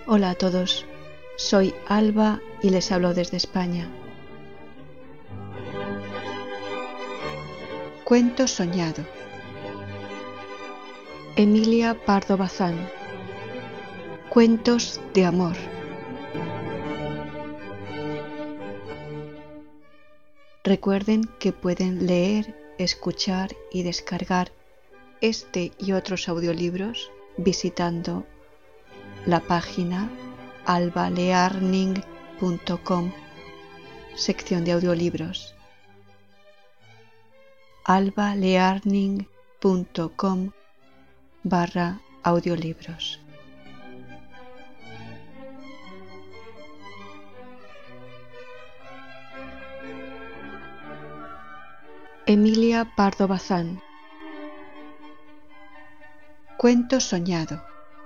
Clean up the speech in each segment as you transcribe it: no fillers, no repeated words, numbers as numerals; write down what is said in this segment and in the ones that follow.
Hola a todos, soy Alba y les hablo desde España. Cuento soñado. Emilia Pardo Bazán. Cuentos de amor. Recuerden que pueden leer, escuchar y descargar este y otros audiolibros visitando la página albalearning.com, sección de audiolibros. albalearning.com/audiolibros. Emilia Pardo Bazán. Cuento soñado.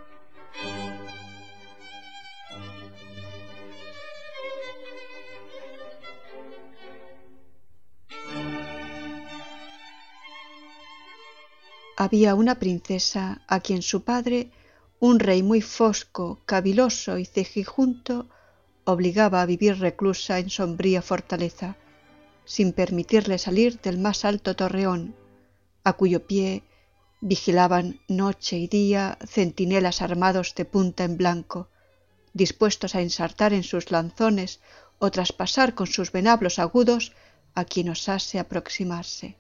Había una princesa a quien su padre, un rey muy fosco, caviloso y cejijunto, obligaba a vivir reclusa en sombría fortaleza, sin permitirle salir del más alto torreón, a cuyo pie vigilaban noche y día centinelas armados de punta en blanco, dispuestos a ensartar en sus lanzones o traspasar con sus venablos agudos a quien osase aproximarse.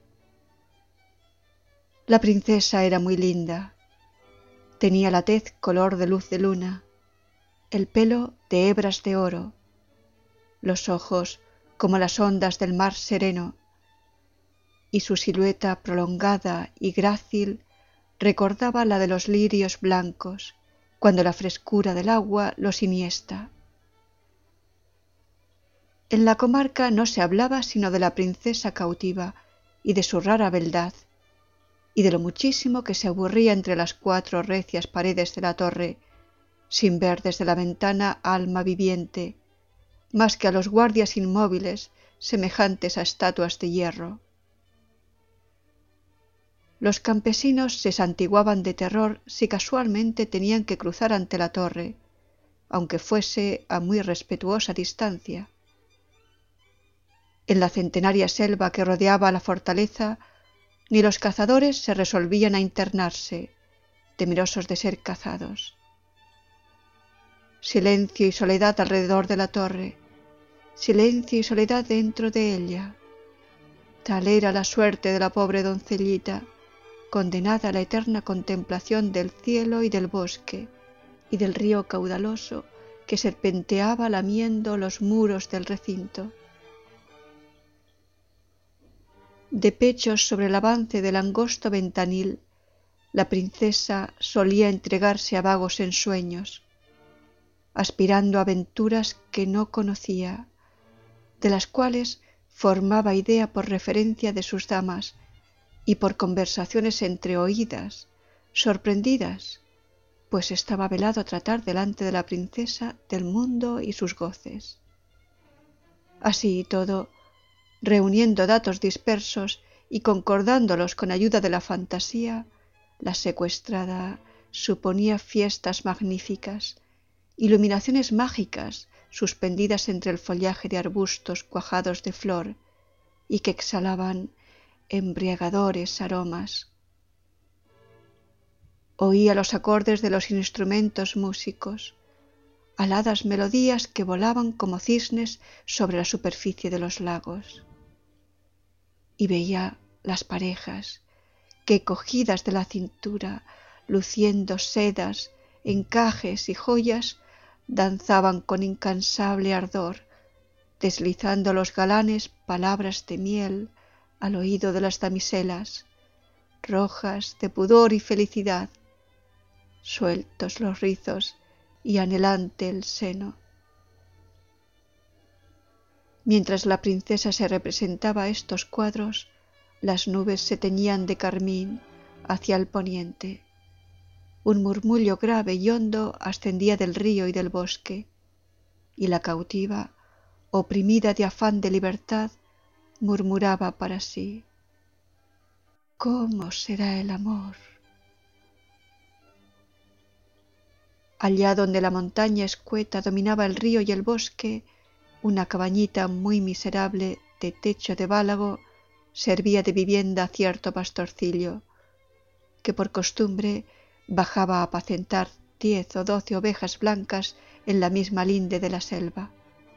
La princesa era muy linda. Tenía la tez color de luz de luna, el pelo de hebras de oro, los ojos como las ondas del mar sereno, y su silueta prolongada y grácil recordaba la de los lirios blancos, cuando la frescura del agua los iniesta. En la comarca no se hablaba sino de la princesa cautiva y de su rara beldad, y de lo muchísimo que se aburría entre las 4 recias paredes de la torre, sin ver desde la ventana alma viviente, más que a los guardias inmóviles semejantes a estatuas de hierro. Los campesinos se santiguaban de terror si casualmente tenían que cruzar ante la torre, aunque fuese a muy respetuosa distancia. En la centenaria selva que rodeaba la fortaleza, ni los cazadores se resolvían a internarse, temerosos de ser cazados. Silencio y soledad alrededor de la torre, silencio y soledad dentro de ella. Tal era la suerte de la pobre doncellita, condenada a la eterna contemplación del cielo y del bosque, y del río caudaloso que serpenteaba lamiendo los muros del recinto. De pechos sobre el avance del angosto ventanil, la princesa solía entregarse a vagos ensueños, aspirando a aventuras que no conocía, de las cuales formaba idea por referencia de sus damas y por conversaciones entreoídas, sorprendidas, pues estaba velado a tratar delante de la princesa del mundo y sus goces. Así y todo, reuniendo datos dispersos y concordándolos con ayuda de la fantasía, la secuestrada suponía fiestas magníficas, iluminaciones mágicas suspendidas entre el follaje de arbustos cuajados de flor y que exhalaban embriagadores aromas. Oía los acordes de los instrumentos músicos, aladas melodías que volaban como cisnes sobre la superficie de los lagos. Y veía las parejas que, cogidas de la cintura, luciendo sedas, encajes y joyas, danzaban con incansable ardor, deslizando los galanes palabras de miel al oído de las damiselas, rojas de pudor y felicidad, sueltos los rizos y anhelante el seno. Mientras la princesa se representaba estos cuadros, las nubes se teñían de carmín hacia el poniente. Un murmullo grave y hondo ascendía del río y del bosque, y la cautiva, oprimida de afán de libertad, murmuraba para sí: ¿cómo será el amor? Allá donde la montaña escueta dominaba el río y el bosque, una cabañita muy miserable de techo de bálago servía de vivienda a cierto pastorcillo, que por costumbre bajaba a apacentar 10 o 12 ovejas blancas en la misma linde de la selva.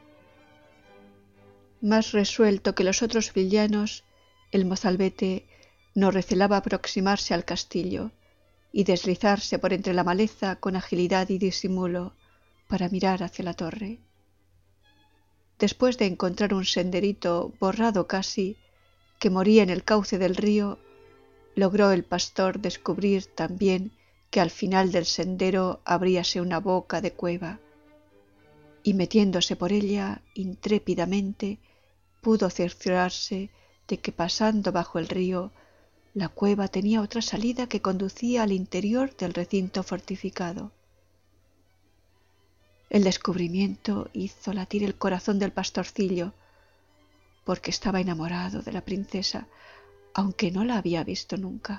Más resuelto que los otros villanos, el mozalbete no recelaba aproximarse al castillo y deslizarse por entre la maleza con agilidad y disimulo para mirar hacia la torre. Después de encontrar un senderito borrado casi, que moría en el cauce del río, logró el pastor descubrir también que al final del sendero abríase una boca de cueva, y metiéndose por ella intrépidamente, pudo cerciorarse de que pasando bajo el río, la cueva tenía otra salida que conducía al interior del recinto fortificado. El descubrimiento hizo latir el corazón del pastorcillo, porque estaba enamorado de la princesa, aunque no la había visto nunca.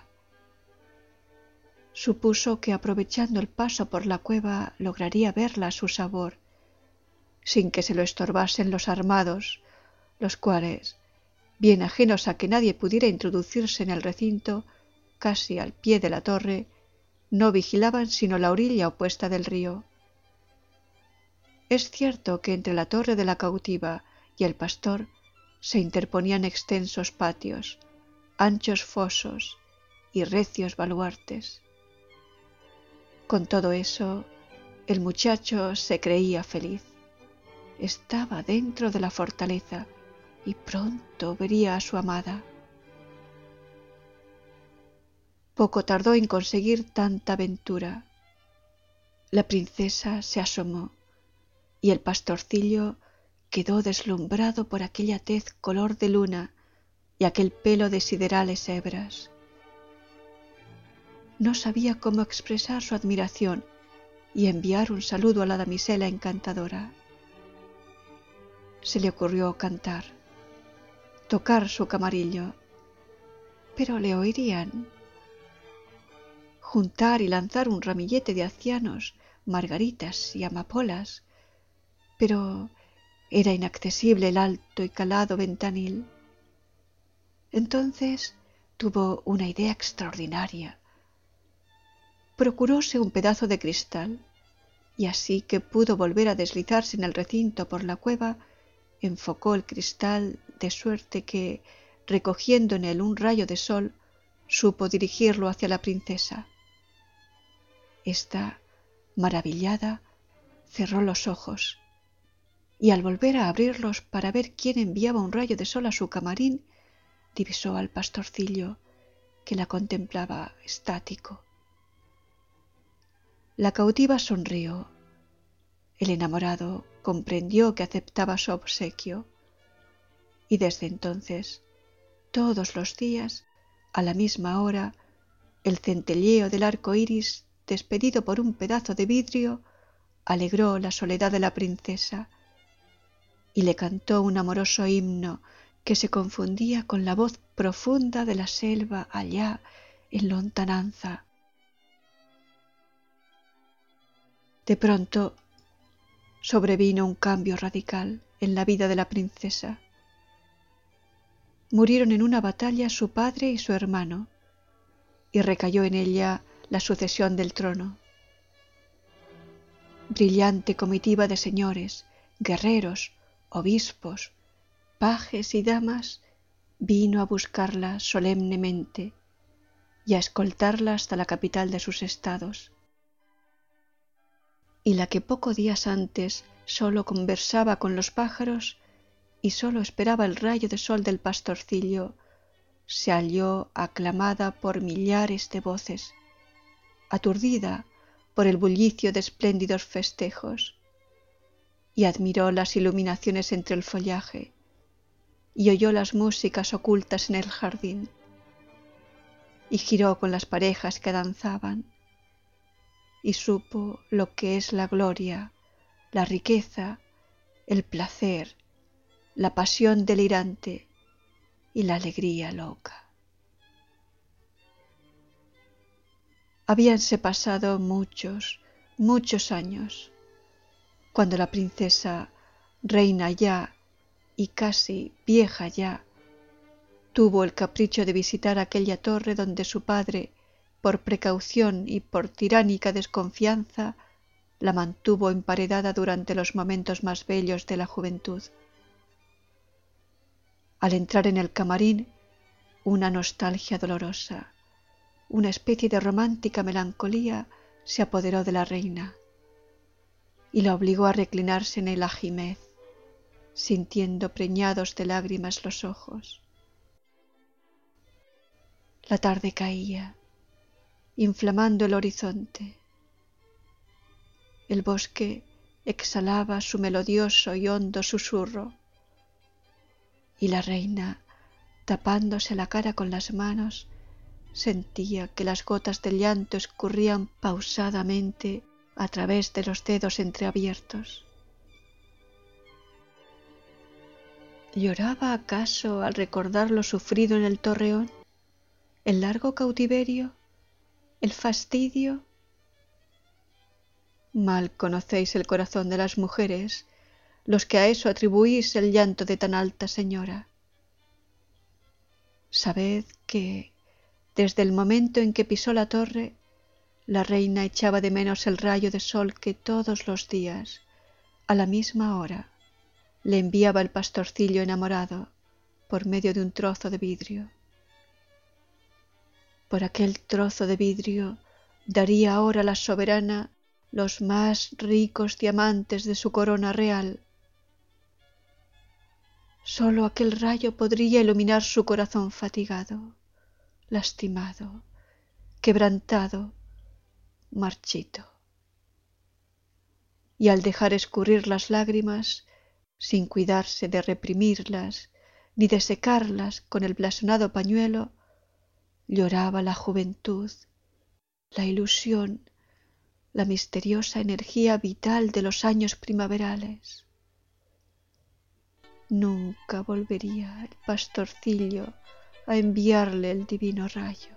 Supuso que aprovechando el paso por la cueva lograría verla a su sabor, sin que se lo estorbasen los armados, los cuales, bien ajenos a que nadie pudiera introducirse en el recinto, casi al pie de la torre, no vigilaban sino la orilla opuesta del río. Es cierto que entre la torre de la cautiva y el pastor se interponían extensos patios, anchos fosos y recios baluartes. Con todo eso, el muchacho se creía feliz. Estaba dentro de la fortaleza y pronto vería a su amada. Poco tardó en conseguir tanta aventura. La princesa se asomó y el pastorcillo quedó deslumbrado por aquella tez color de luna y aquel pelo de siderales hebras. No sabía cómo expresar su admiración y enviar un saludo a la damisela encantadora. Se le ocurrió cantar, tocar su camarillo, pero le oirían. Juntar y lanzar un ramillete de acianos, margaritas y amapolas, pero era inaccesible el alto y calado ventanil. Entonces tuvo una idea extraordinaria. Procuróse un pedazo de cristal, y así que pudo volver a deslizarse en el recinto por la cueva, enfocó el cristal de suerte que, recogiendo en él un rayo de sol, supo dirigirlo hacia la princesa. Esta, maravillada, cerró los ojos, y al volver a abrirlos para ver quién enviaba un rayo de sol a su camarín, divisó al pastorcillo, que la contemplaba estático. La cautiva sonrió. El enamorado comprendió que aceptaba su obsequio, y desde entonces, todos los días, a la misma hora, el centelleo del arco iris, despedido por un pedazo de vidrio, alegró la soledad de la princesa, y le cantó un amoroso himno que se confundía con la voz profunda de la selva allá en lontananza. De pronto sobrevino un cambio radical en la vida de la princesa. Murieron en una batalla su padre y su hermano, y recayó en ella la sucesión del trono. Brillante comitiva de señores, guerreros, obispos, pajes y damas vino a buscarla solemnemente y a escoltarla hasta la capital de sus estados. Y la que pocos días antes sólo conversaba con los pájaros y sólo esperaba el rayo de sol del pastorcillo, se halló aclamada por millares de voces, aturdida por el bullicio de espléndidos festejos, y admiró las iluminaciones entre el follaje, y oyó las músicas ocultas en el jardín, y giró con las parejas que danzaban, y supo lo que es la gloria, la riqueza, el placer, la pasión delirante y la alegría loca. Habíanse pasado muchos, muchos años, cuando la princesa, reina ya y casi vieja ya, tuvo el capricho de visitar aquella torre donde su padre, por precaución y por tiránica desconfianza, la mantuvo emparedada durante los momentos más bellos de la juventud. Al entrar en el camarín, una nostalgia dolorosa, una especie de romántica melancolía se apoderó de la reina y la obligó a reclinarse en el ajimez, sintiendo preñados de lágrimas los ojos. La tarde caía, inflamando el horizonte. El bosque exhalaba su melodioso y hondo susurro, y la reina, tapándose la cara con las manos, sentía que las gotas de llanto escurrían pausadamente a través de los dedos entreabiertos. ¿Lloraba acaso al recordar lo sufrido en el Torreón? ¿El largo cautiverio? ¿El fastidio? Mal conocéis el corazón de las mujeres, los que a eso atribuís el llanto de tan alta señora. Sabed que, desde el momento en que pisó la torre, la reina echaba de menos el rayo de sol que todos los días, a la misma hora, le enviaba el pastorcillo enamorado por medio de un trozo de vidrio. Por aquel trozo de vidrio daría ahora la soberana los más ricos diamantes de su corona real. Sólo aquel rayo podría iluminar su corazón fatigado, lastimado, quebrantado, marchito. Y al dejar escurrir las lágrimas, sin cuidarse de reprimirlas ni de secarlas con el blasonado pañuelo, lloraba la juventud, la ilusión, la misteriosa energía vital de los años primaverales. Nunca volvería el pastorcillo a enviarle el divino rayo.